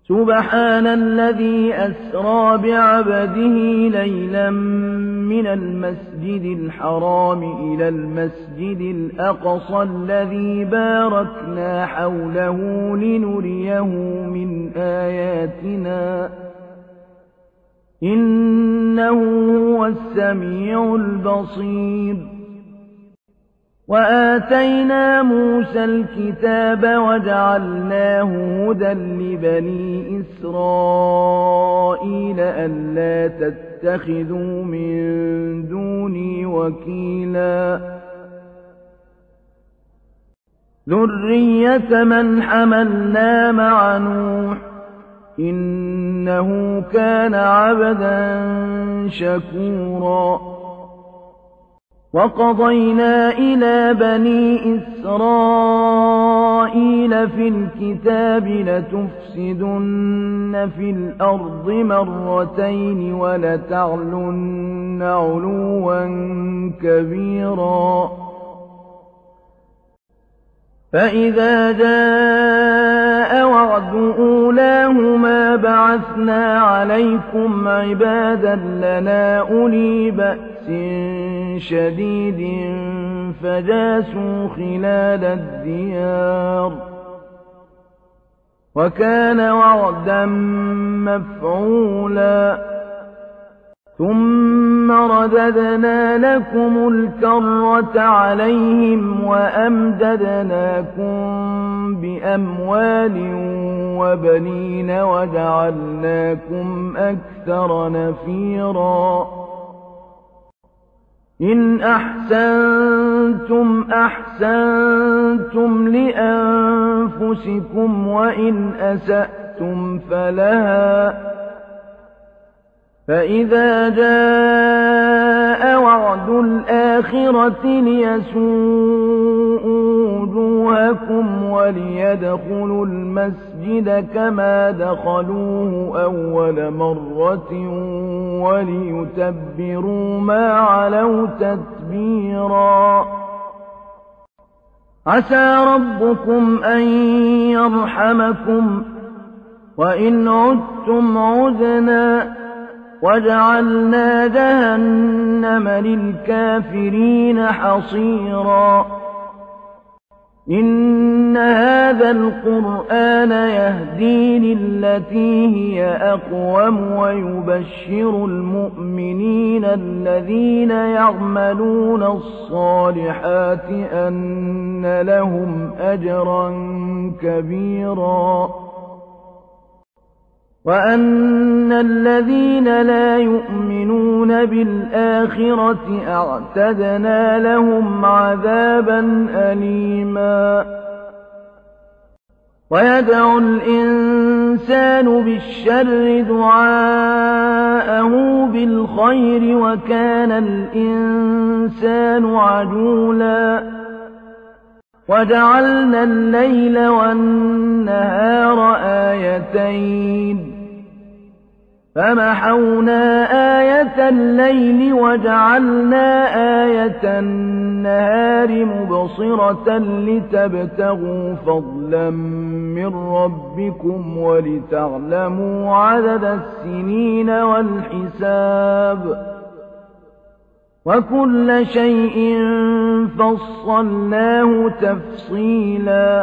سبحان الذي أسرى بعبده ليلا من المسجد الحرام إلى المسجد الأقصى الذي باركنا حوله لنريه من آياتنا إنه هو السميع البصير وآتينا موسى الكتاب وجعلناه هدى لبني إسرائيل ألا تتخذوا من دوني وكيلا ذرية من حملنا مع نوح إنه كان عبدا شكورا وقضينا إلى بني إسرائيل في الكتاب لتفسدن في الأرض مرتين ولتعلن علوا كبيرا فإذا جاء وعد أولاهما بعثنا عليكم عبادا لنا أولي بأس شديد فجاسوا خلال الديار وكان وعدا مفعولا ثم رددنا لكم الكرة عليهم وأمددناكم بأموال وبنين وجعلناكم أكثر نفيرا إن أحسنتم أحسنتم لأنفسكم وإن أسأتم فلها فإذا جاء وعد الآخرة ليسوءوا وجوهكم وليدخلوا المسجد كما دخلوه أول مرة وليتبروا ما علوا تتبيرا عسى ربكم أن يرحمكم وإن عدتم عدنا وجعلنا جهنم للكافرين حصيرا إن هذا القرآن يهدي للتي هي أقوم ويبشر المؤمنين الذين يعملون الصالحات أن لهم أجرا كبيرا وأن الذين لا يؤمنون بالآخرة أعتدنا لهم عذابا أليما ويدعو الإنسان بالشر دعاءه بالخير وكان الإنسان عجولا وجعلنا الليل والنهار آيتين فمحونا آية الليل وجعلنا آية النهار مبصرة لتبتغوا فضلا من ربكم ولتعلموا عدد السنين والحساب وكل شيء فصلناه تفصيلا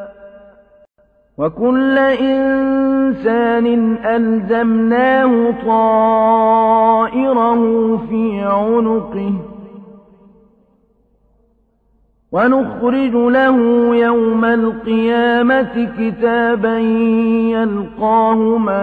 وكل إنسان ألزمناه طائره في عنقه ونخرج له يوم القيامة كتابا يلقاه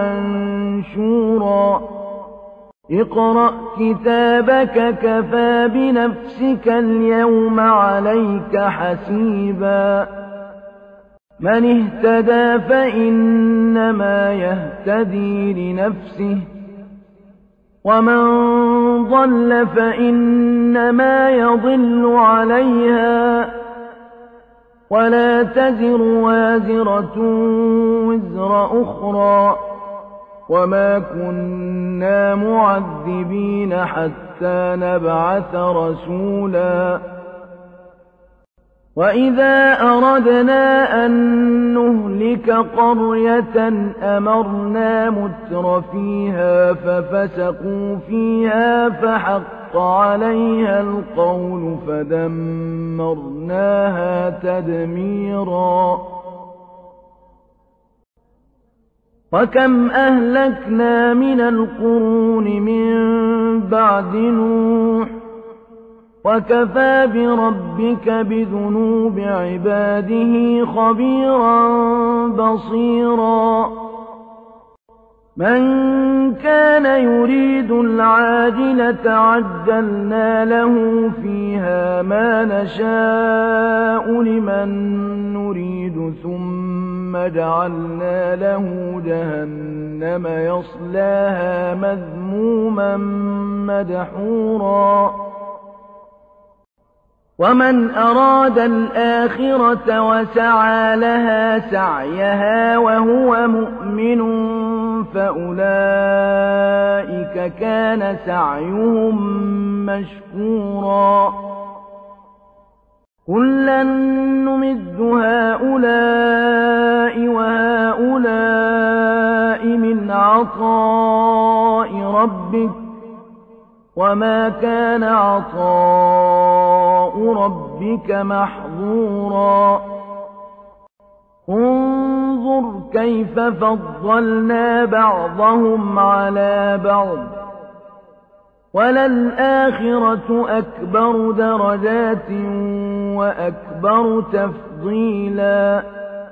منشورا اقرأ كتابك كفى بنفسك اليوم عليك حسيبا من اهتدى فإنما يهتدي لنفسه ومن ضل فإنما يضل عليها ولا تزر وازرة وزر أخرى وما كنا معذبين حتى نبعث رسولا وَإِذَا أَرَدْنَا أَن نُّهْلِكَ قَرْيَةً أَمَرْنَا مُتْرَفِيهَا فَفَسَقُوا فِيهَا فَحَقَّ عَلَيْهَا الْقَوْلُ فَدَمَّرْنَاهَا تَدْمِيرًا وَكَمْ أَهْلَكْنَا مِنَ الْقُرُونِ مِن بَعْدِ نُوحٍ وَكَفَىٰ بِرَبِّكَ بِذُنُوبِ عِبَادِهِ خَبِيرًا بَصِيرًا مَن كَانَ يُرِيدُ الْعَاجِلَةَ عَجَّلْنَا لَهُ فِيهَا مَا نَشَاءُ لِمَن نُّرِيدُ ثُمَّ جَعَلْنَا لَهُ جَهَنَّمَ يَصْلَاهَا مَذْمُومًا مَّدْحُورًا وَمَنْ أَرَادَ الْآخِرَةَ وَسَعَىٰ لَهَا سَعْيَهَا وَهُوَ مُؤْمِنٌ فَأُولَٰئِكَ كَانَ سَعْيُهُم مَّشْكُورًا كُلًّا نُّمِدُّ هَٰؤُلَاءِ وَهَٰؤُلَاءِ مِنْ عَطَاءِ رَبِّكَ وَمَا كَانَ عَطَاءُ رَبِّكَ مَحْظُورًا انظُرْ كَيْفَ فَضَّلْنَا بَعْضَهُمْ عَلَىٰ بَعْضٍ وَلَلْآخِرَةُ أَكْبَرُ دَرَجَاتٍ وَأَكْبَرُ تَفْضِيلًا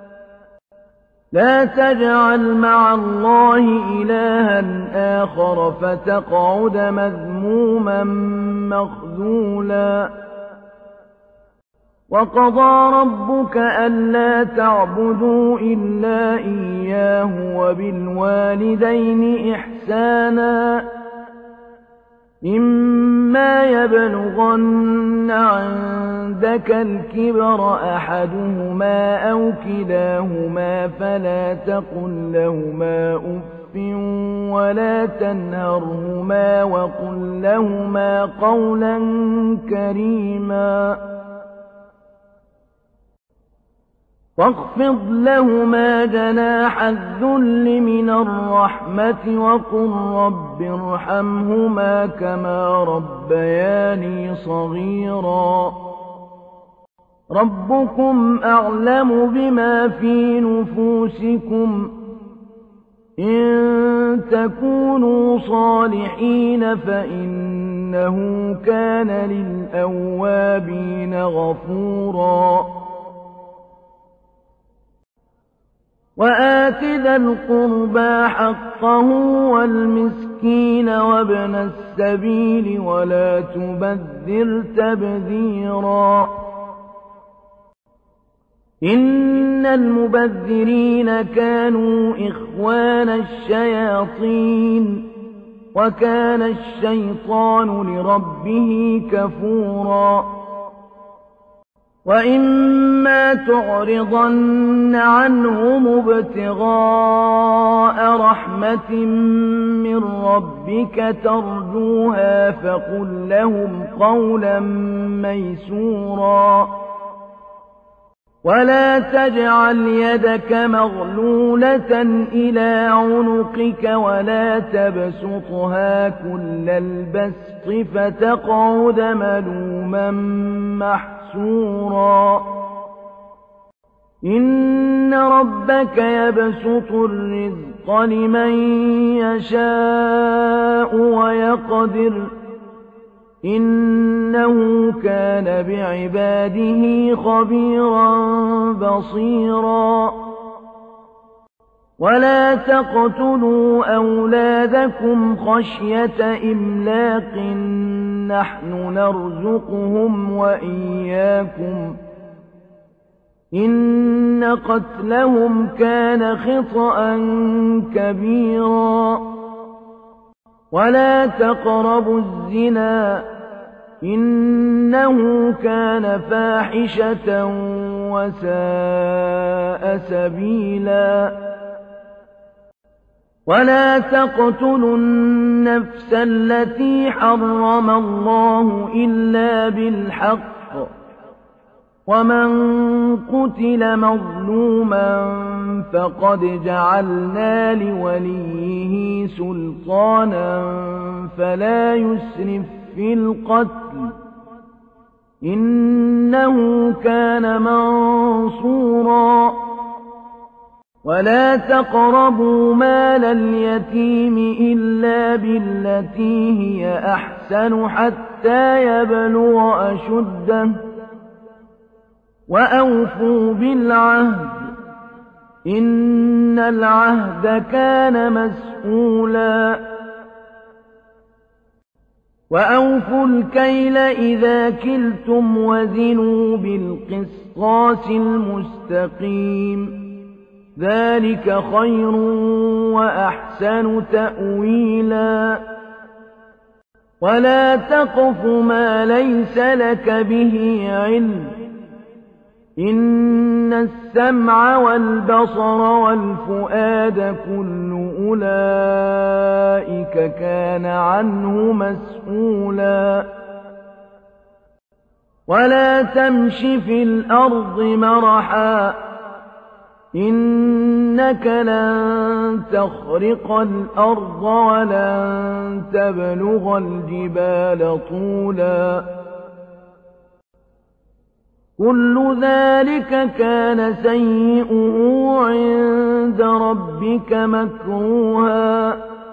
لَا تَجْعَلْ مَعَ اللَّهِ إِلَٰهًا آخَرَ فَتَقْعُدَ مَذْمُومًا مَّخْذُولًا وَقَضَىٰ رَبُّكَ أَلَّا تَعْبُدُوا إِلَّا إِيَّاهُ وَبِالْوَالِدَيْنِ إِحْسَانًا إِمَّا يَبْلُغَنَّ عِندَكَ الْكِبَرَ أَحَدُهُمَا أَوْ كِلَاهُمَا فَلَا تَقُل لَّهُمَا أُفٍّ وَلَا تَنْهَرْهُمَا وَقُل لَّهُمَا قَوْلًا كَرِيمًا وَاخْفِضْ لَهُمَا جَنَاحَ الذُّلِّ مِنَ الرَّحْمَةِ وَقُل رَّبِّ ارْحَمْهُمَا كَمَا رَبَّيَانِي صَغِيرًا رَّبُّكُمْ أَعْلَمُ بِمَا فِي نُفُوسِكُمْ إِن تَكُونُوا صَالِحِينَ فَإِنَّهُ كَانَ لِلْأَوَّابِينَ غَفُورًا وَآتِ ذَا الْقُرْبَىٰ حَقَّهُ وَالْمِسْكِينَ وَابْنَ السَّبِيلِ وَلَا تُبَذِّرْ تَبْذِيرًا إِنَّ الْمُبَذِّرِينَ كَانُوا إِخْوَانَ الشَّيَاطِينِ وَكَانَ الشَّيْطَانُ لِرَبِّهِ كَفُورًا وَإِمَّا تُعْرِضَنَّ عَنْهُمُ ابْتِغَاءَ رَحْمَةٍ مِّن رَّبِّكَ تَرْجُوهَا فَقُل لَّهُمْ قَوْلًا مَّيْسُورًا وَلَا تَجْعَلْ يَدَكَ مَغْلُولَةً إِلَىٰ عُنُقِكَ وَلَا تَبْسُطْهَا كُلَّ الْبَسْطِ فَتَقْعُدَ مَلُومًا محسورا إِنَّ رَبَّكَ يَبْسُطُ الرِّزْقَ لِمَن يَشَاءُ وَيَقْدِرُ إِنَّهُ كَانَ بِعِبَادِهِ خَبِيرًا بَصِيرًا وَلَا تَقْتُلُوا أَوْلَادَكُمْ خَشْيَةَ إِمْلَاقٍ نَّحْنُ نَرْزُقُهُمْ وَإِيَّاكُمْ إِنَّ قَتْلَهُمْ كَانَ خِطْأً كَبِيرًا وَلَا تَقْرَبُوا الزِّنَا إِنَّهُ كَانَ فَاحِشَةً وَسَاءَ سَبِيلًا وَلَا تَقْتُلُوا النَّفْسَ الَّتِي حَرَّمَ اللَّهُ إِلَّا بِالْحَقِّ ومن قتل مظلوما فقد جعلنا لوليه سلطانا فلا يسرف في القتل إنه كان منصورا ولا تقربوا مال اليتيم إلا بالتي هي أحسن حتى يبلغ أشده وأوفوا بالعهد إن العهد كان مسؤولا وأوفوا الكيل إذا كلتم وزنوا بالقسطاس المستقيم ذلك خير وأحسن تأويلا ولا تقف ما ليس لك به علم إن السمع والبصر والفؤاد كل أولئك كان عنه مسؤولا ولا تمش في الأرض مرحا إنك لن تخرق الأرض ولن تبلغ الجبال طولا كل ذلك كان سيئه عند ربك مكروها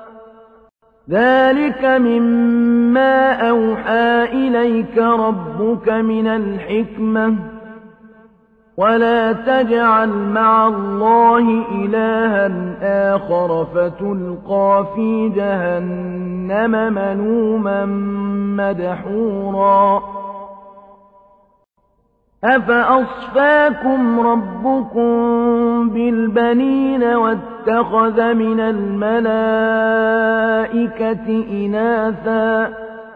ذلك مما أوحى إليك ربك من الحكمة ولا تجعل مع الله إلها آخر فتلقى في جهنم ملوما مدحورا أفأصفاكم ربكم بالبنين واتخذ من الملائكة إناثا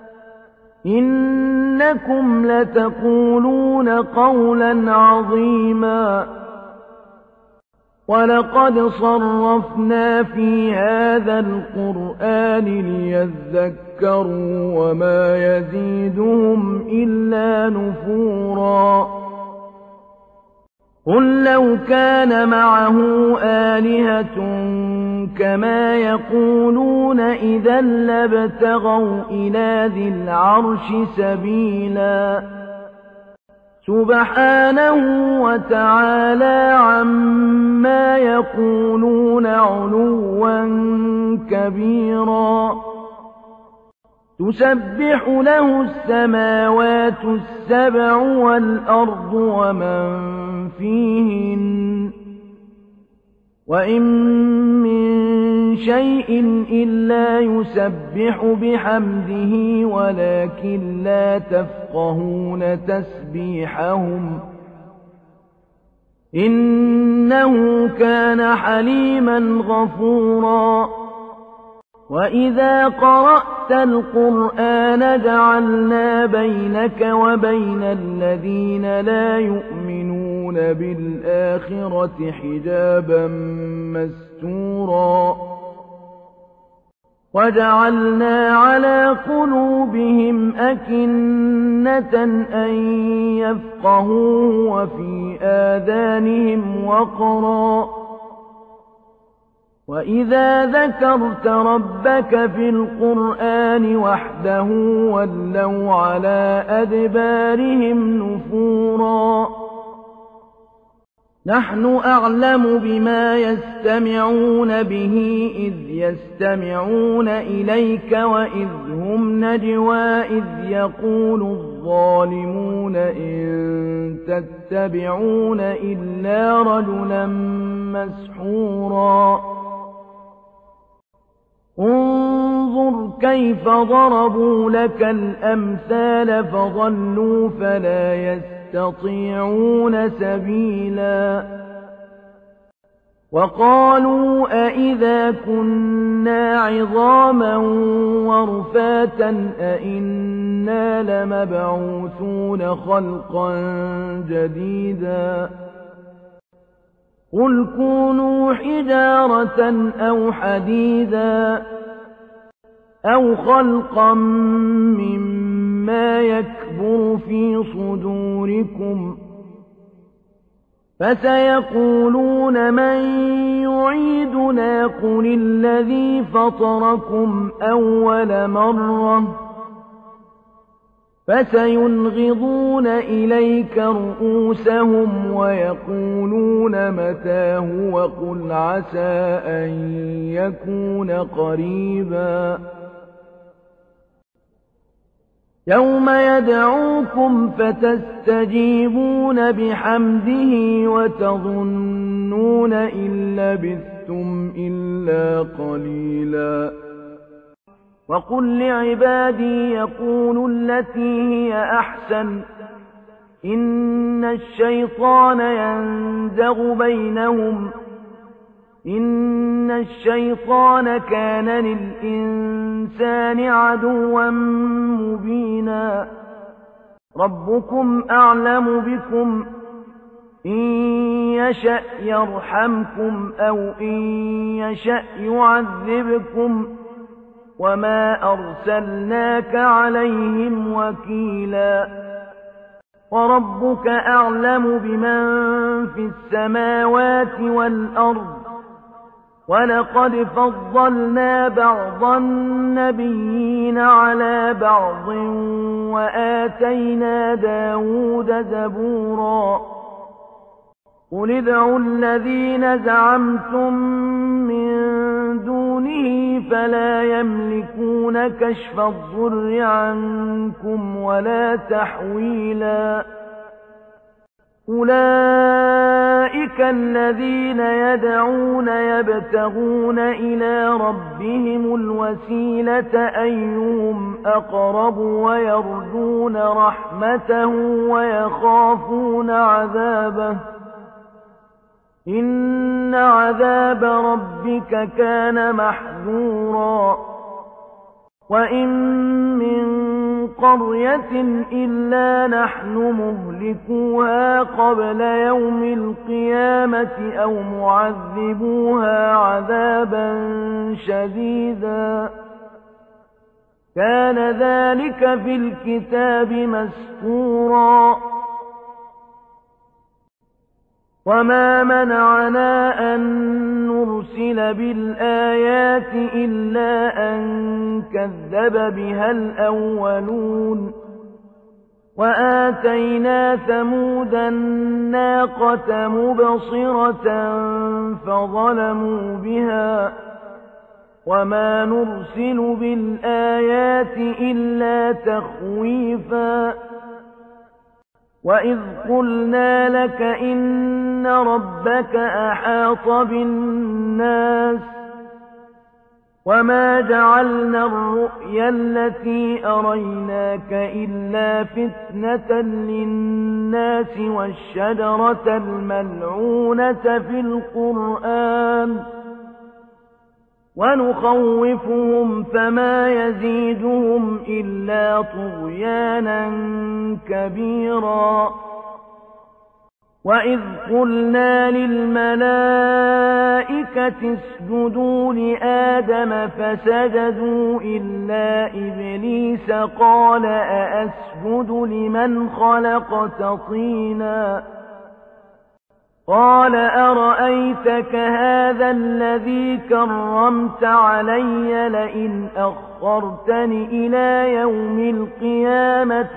إنكم لتقولون قولا عظيما ولقد صرفنا في هذا القرآن ليذكروا وما يزيدهم إلا نفورا قل لو كان معه آلهة كما يقولون إذا لابتغوا إلى ذي العرش سبيلا سبحانه وتعالى عما يقولون علوا كبيرا تسبح له السماوات السبع والأرض ومن فيهن وإن من شيء إلا يسبح بحمده ولكن لا تفقهون تسبيحهم إنه كان حليما غفورا وإذا قرأت القرآن جعلنا بينك وبين الذين لا يؤمنون بالآخرة حجابا مستورا وجعلنا على قلوبهم أكنة أن يفقهوه وفي آذانهم وقرا وإذا ذكرت ربك في القرآن وحده ولوا على أدبارهم نفورا نحن أعلم بما يستمعون به إذ يستمعون إليك وإذ هم نجوى إذ يقول الظالمون إن تتبعون إلا رجلا مسحورا انظر كيف ضربوا لك الأمثال فضلوا فلا يستطيعون سبيلا وقالوا أئذا كنا عظاما ورفاتا أئنا لمبعوثون خلقا جديدا قل كونوا حجارة أو حديدا أو خلقا مما يكبر في صدوركم فسيقولون من يعيدنا قل الذي فطركم أول مرة فسينغضون إليك رؤوسهم ويقولون متاه وقل عسى أن يكون قريبا يوم يدعوكم فتستجيبون بحمده وتظنون إن لبثتم إلا قليلا وقل لعبادي يقولوا التي هي أحسن إن الشيطان ينزغ بينهم إن الشيطان كان للإنسان عدوا مبينا ربكم أعلم بكم إن يشأ يرحمكم أو إن يشأ يعذبكم وما أرسلناك عليهم وكيلا وربك أعلم بمن في السماوات والأرض ولقد فضلنا بعض النبيين على بعض وآتينا داود زبورا قل ادعوا الذين زعمتم من دونه فلا يملكون كشف الضر عنكم ولا تحويلا أولئك الذين يدعون يبتغون إلى ربهم الوسيلة أيهم أقرب ويرجون رحمته ويخافون عذابه إن عذاب ربك كان محذورا وإن من قرية إلا نحن مهلكوها قبل يوم القيامة أو معذبوها عذابا شديدا كان ذلك في الكتاب مسطورا وما منعنا أن نرسل بالآيات إلا أن كذب بها الأولون وآتينا ثمود الناقة مبصرة فظلموا بها وما نرسل بالآيات إلا تخويفا وإذ قلنا لك إن ربك أحاط بالناس وما جعلنا الرؤيا التي أريناك إلا فتنة للناس والشجرة الملعونة في القرآن ونخوفهم فما يزيدهم إلا طغيانا كبيرا وإذ قلنا للملائكة اسجدوا لآدم فسجدوا إلا إبليس قال أأسجد لمن خلقت طينا قال أرأيتك هذا الذي كرمت علي لئن أخرتني إلى يوم القيامة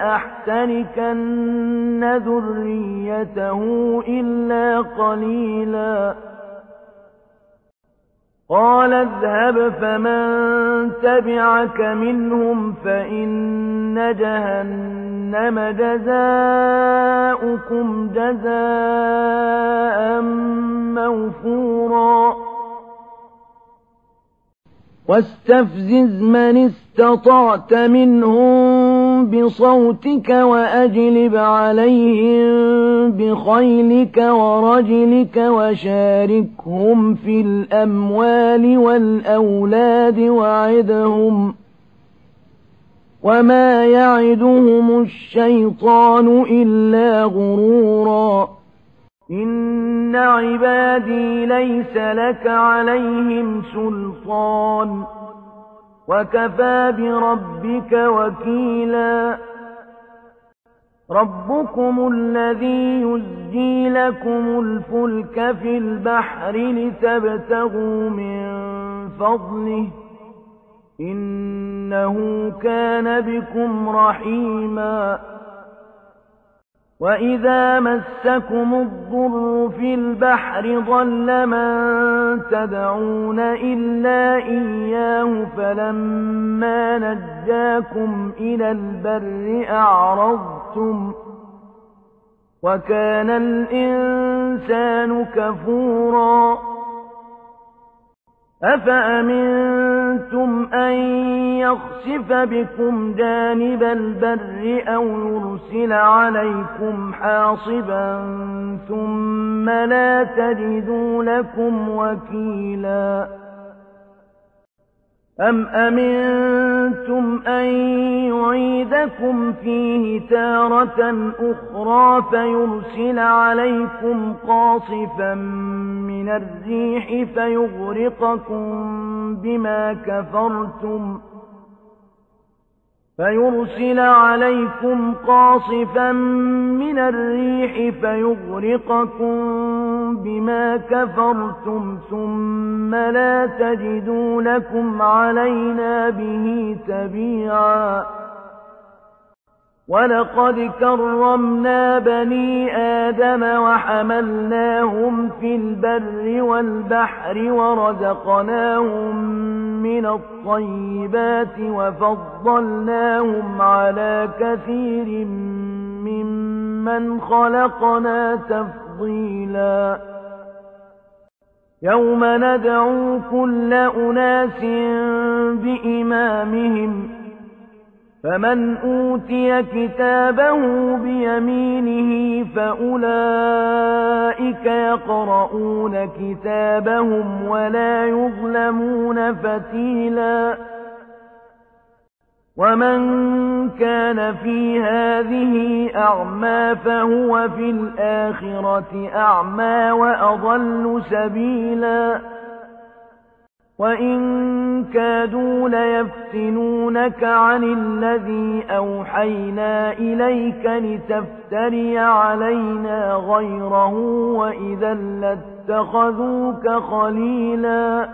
لأحتركن ذريته إلا قليلا قال اذهب فمن تبعك منهم فإن جهنم جزاؤكم جزاء موفورا واستفزز من استطعت منهم بصوتك وأجلب عليهم بخيلك ورجلك وشاركهم في الأموال والأولاد وعدهم وما يعدهم الشيطان إلا غرورا إن عبادي ليس لك عليهم سلطان وكفى بربك وكيلا ربكم الذي يزجي لكم الفلك في البحر لتبتغوا من فضله إنه كان بكم رحيما وإذا مسكم الضر في البحر ضل من تدعون إلا إياه فلما نجاكم إلى البر أعرضتم وكان الإنسان كفورا أفأمنتم أن يخسف بكم جانب البر أو يرسل عليكم حاصبا ثم لا تجدوا لكم وكيلا أم أمنتم أن يعيدكم فيه تارة أخرى فيرسل عليكم قاصفا من الريح فيغرقكم بما كفرتم ثم لا تجدوا لكم علينا به تبيعا ولقد كرمنا بني آدم وحملناهم في البر والبحر ورزقناهم من الطيبات وفضلناهم على كثير ممن خلقنا تفضيلا يوم ندعو كل أناس بإمامهم فمن أوتي كتابه بيمينه فأولئك يقرؤون كتابهم ولا يظلمون فتيلا ومن كان في هذه أعمى فهو في الآخرة أعمى وأضل سبيلا وإن كادوا ليفتنونك عن الذي أوحينا إليك لتفتري علينا غيره وإذا لاتخذوك خليلا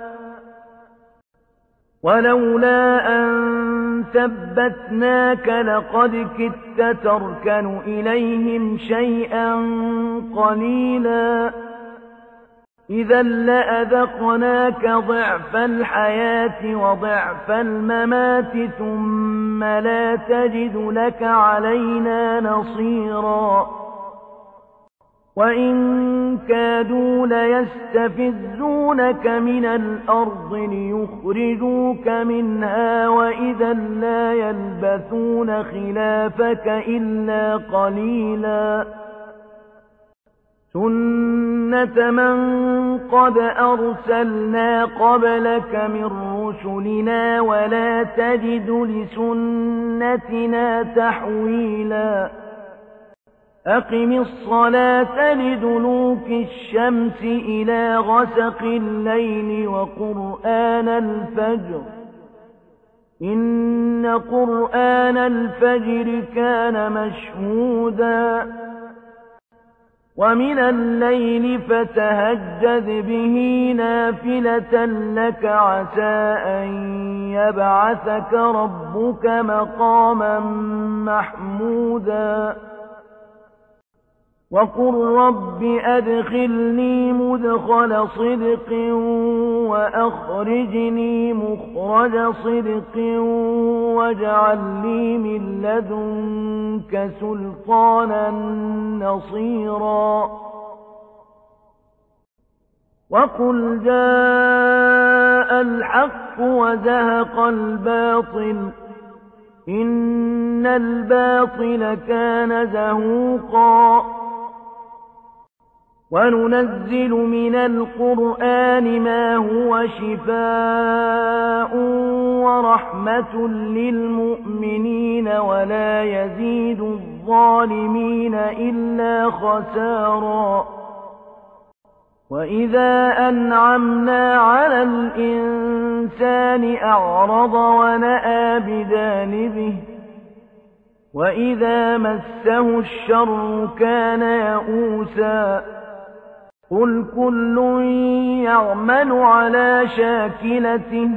ولولا أن ثبتناك لقد كدت تركن إليهم شيئا قليلا إذا لأذقناك ضعف الحياة وضعف الممات ثم لا تجد لك علينا نصيرا وإن كادوا ليستفزونك من الأرض ليخرجوك منها وإذا لا يلبثون خلافك إلا قليلا سنة من قد أرسلنا قبلك من رسلنا ولا تجد لسنتنا تحويلا أقم الصلاة لدلوك الشمس إلى غسق الليل وقرآن الفجر إن قرآن الفجر كان مشهودا ومن الليل فتهجد به نافلة لك عسى أن يبعثك ربك مقاما محمودا وقل رب أدخلني مدخل صدق وأخرجني مخرج صدق واجعل لي من لدنك سلطانا نصيرا وقل جاء الحق وزهق الباطل إن الباطل كان زهوقا وننزل من القرآن ما هو شفاء ورحمة للمؤمنين ولا يزيد الظالمين إلا خسارا وإذا أنعمنا على الإنسان أعرض ونأى بجانبه وإذا مسه الشر كان يئوسا قل كل يعمل على شاكلته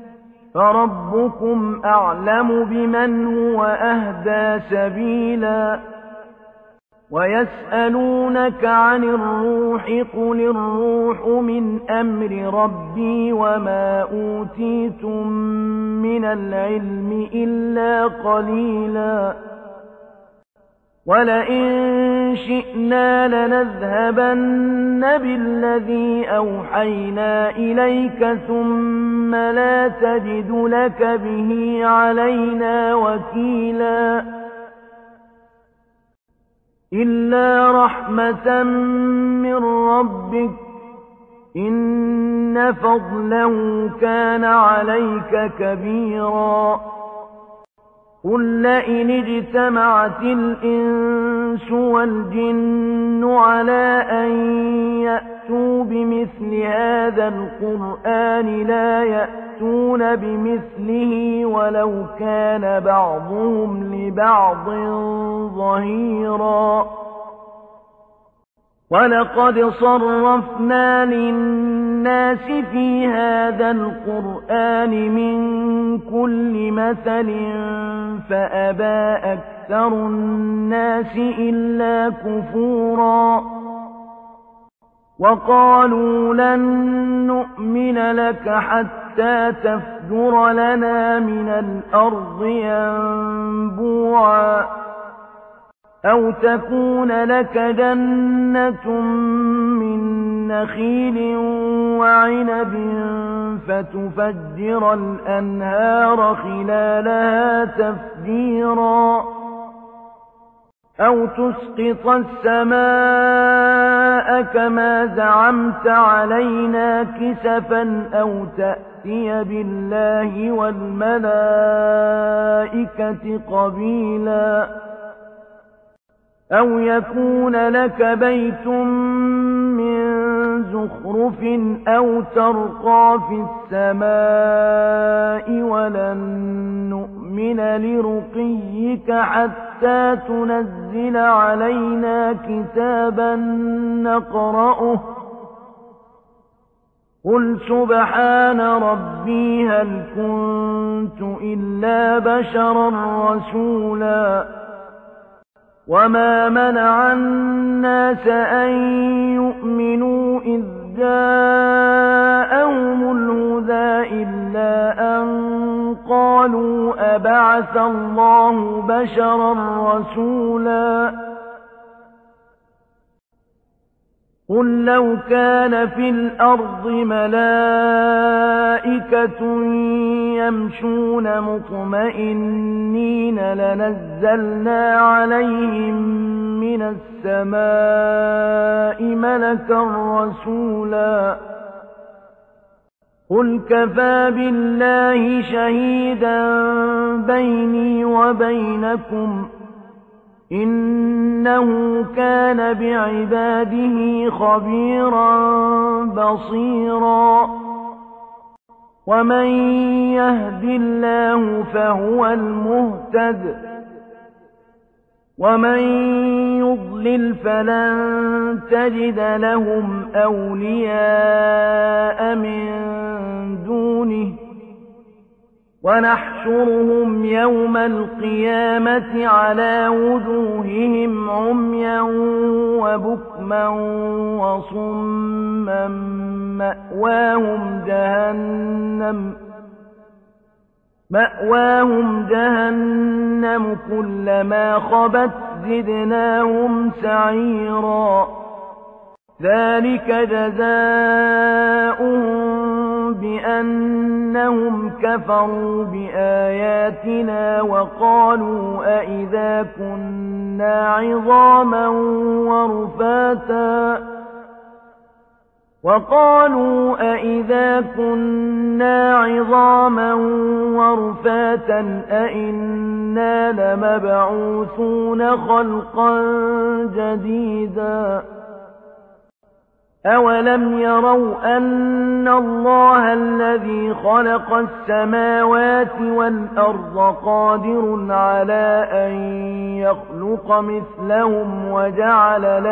فربكم أعلم بمن هو أهدى سبيلا ويسألونك عن الروح قل الروح من أمر ربي وما أوتيتم من العلم إلا قليلا ولئن شئنا لنذهبن بالذي أوحينا إليك ثم لا تجد لك به علينا وكيلا إلا رحمة من ربك إن فضله كان عليك كبيرا قل لئن اجتمعت الإنس والجن على أن يأتوا بمثل هذا القرآن لا يأتون بمثله ولو كان بعضهم لبعض ظهيرا ولقد صرفنا للناس في هذا القرآن من كل مثل فأبى أكثر الناس إلا كفورا وقالوا لن نؤمن لك حتى تفجر لنا من الأرض ينبوعا أو تكون لك جنة من نخيل وعنب فتفجر الأنهار خلالها تفجيرا أو تسقط السماء كما زعمت علينا كسفا أو تأتي بالله والملائكة قبيلا أو يكون لك بيت من زخرف أو ترقى في السماء ولن نؤمن لرقيك حتى تنزل علينا كتابا نقرأه قل سبحان ربي هل كنت إلا بشرا رسولا وما منع الناس أن يؤمنوا إذ جاءهم الهدى إلا أن قالوا أبعث الله بشرا رسولا قل لو كان في الأرض ملائكة يمشون مطمئنين لنزلنا عليهم من السماء ملكا رسولا قل كفى بالله شهيدا بيني وبينكم إنه كان بعباده خبيرا بصيرا ومن يهد الله فهو المهتد ومن يضلل فلن تجد لهم أولياء من دونه ونحشرهم يوم القيامة على وجوههم عميا وبكما وصما مأواهم جهنم كلما خبت زدناهم سعيرا ذلك جزاؤهم بأنهم كفروا بآياتنا وقالوا أئذا كنا عظاما ورفاتا أئنا لمبعوثون خلقا جديدا أَوَلَمْ يَرَوْا أَنَّ اللَّهَ الَّذِي خَلَقَ السَّمَاوَاتِ وَالْأَرْضَ قَادِرٌ عَلَىٰ أَن يَخْلُقَ مِثْلَهُمْ وَجَعَلَ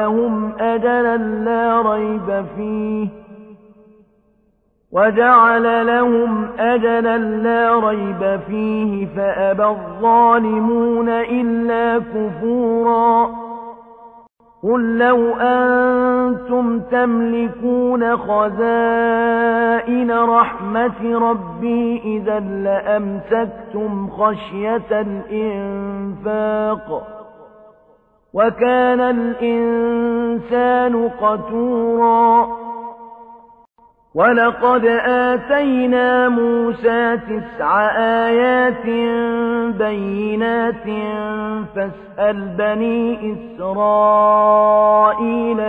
لَهُمْ أَجَلًا لَّا رَيْبَ فِيهِ فَأَبَى الظَّالِمُونَ إِلَّا كُفُورًا قُل لَّوْ أَنتُمْ تَمْلِكُونَ خَزَائِنَ رَحْمَةِ رَبِّي إِذًا لَّأَمْسَكْتُمْ خَشْيَةَ الْإِنفَاقِ وَكَانَ الْإِنسَانُ قَتُورًا وَلَقَدْ آتَيْنَا مُوسَىٰ 9 آيَاتٍ بَيِّنَاتٍ فَاسْأَلْ بَنِي إِسْرَائِيلَ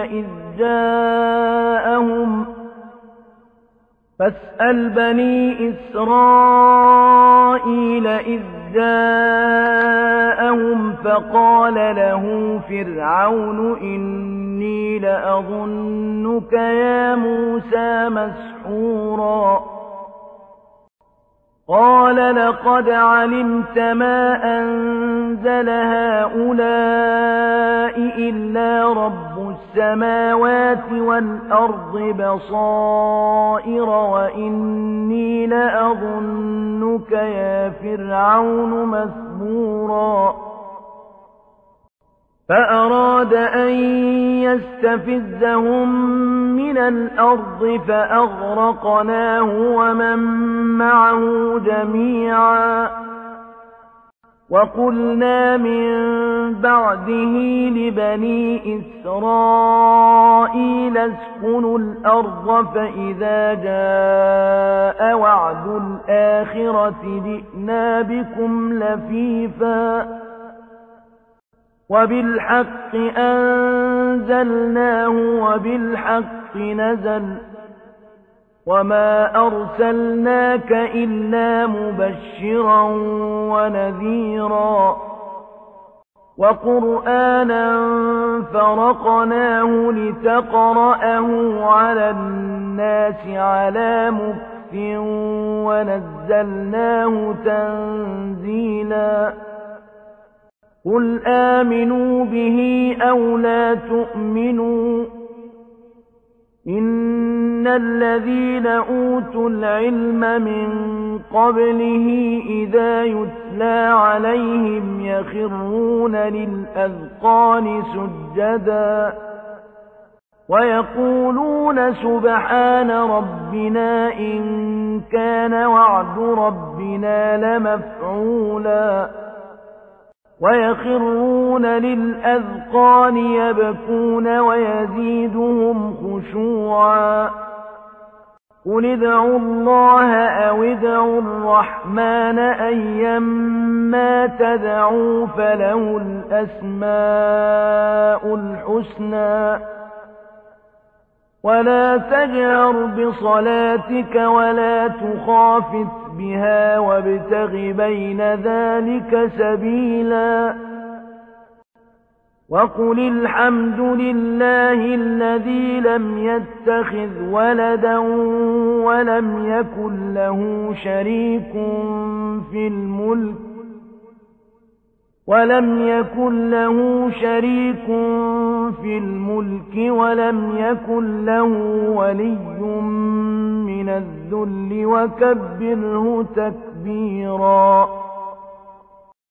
إِذْ جَاءَهُمْ فَقَالَ لَهُ فِرْعَوْنُ إِنِّي لَأَظُنُّكَ يَا مُوسَىٰ مَسْحُورًا قَالَ لَقَدْ عَلِمْتَ مَا أَنزَلَ هَٰؤُلَاءِ إِلَّا رَبُّ السَّمَاوَاتِ وَالْأَرْضِ بَصَائِرَ وَإِنِّي لَأَظُنُّكَ يَا فِرْعَوْنُ مَثْبُورًا فَأَرَادَ أَن يَسْتَفِزَّهُم مِّنَ الْأَرْضِ فَأَغْرَقْنَاهُ وَمَن مَّعَهُ جَمِيعًا وَقُلْنَا مِن بَعْدِهِ لِبَنِي إِسْرَائِيلَ اسْكُنُوا الْأَرْضَ فَإِذَا جَاءَ وَعْدُ الْآخِرَةِ جِئْنَا بِكُمْ لَفِيفًا وَبِالْحَقِّ أَنزَلْنَاهُ وَبِالْحَقِّ نَزَلَ وَمَا أَرْسَلْنَاكَ إِلَّا مُبَشِّرًا وَنَذِيرًا وَقُرْآنًا فَرَقْنَاهُ لِتَقْرَأَهُ عَلَى النَّاسِ عَلَىٰ مُكْثٍ وَنَزَّلْنَاهُ تَنزِيلًا قُلْ آمِنُوا بِهِ أَوْ لَا تُؤْمِنُوا إِنَّ الَّذِينَ أُوتُوا الْعِلْمَ مِن قَبْلِهِ إِذَا يُتْلَىٰ عَلَيْهِمْ يَخِرُّونَ لِلْأَذْقَانِ سُجَّدًا وَيَقُولُونَ سُبْحَانَ رَبِّنَا إِن كَانَ وَعْدُ رَبِّنَا لَمَفْعُولًا وَيَخِرُّونَ لِلْأَذْقَانِ يَبْكُونَ وَيَزِيدُهُمْ خُشُوعًا قُلِ ادْعُوا اللَّهَ أَوِ ادْعُوا الرَّحْمَٰنَ أَيًّا مَّا تَدْعُوا فَلَهُ الْأَسْمَاءُ الْحُسْنَىٰ وَلَا تَجْهَرْ بِصَلَاتِكَ وَلَا تُخَافِتْ بِهَا وَابْتَغِ بَيْنَ ذَٰلِكَ سَبِيلًا وَقُلِ الْحَمْدُ لِلَّهِ الَّذِي لَمْ يَتَّخِذْ وَلَدًا وَلَمْ يَكُن لَّهُ شَرِيكٌ في الْمُلْكِ وَلَمْ يَكُن لَّهُ وَلِيٌّ مِّنَ الذُّلِّ وَكَبِّرْهُ تَكْبِيرًا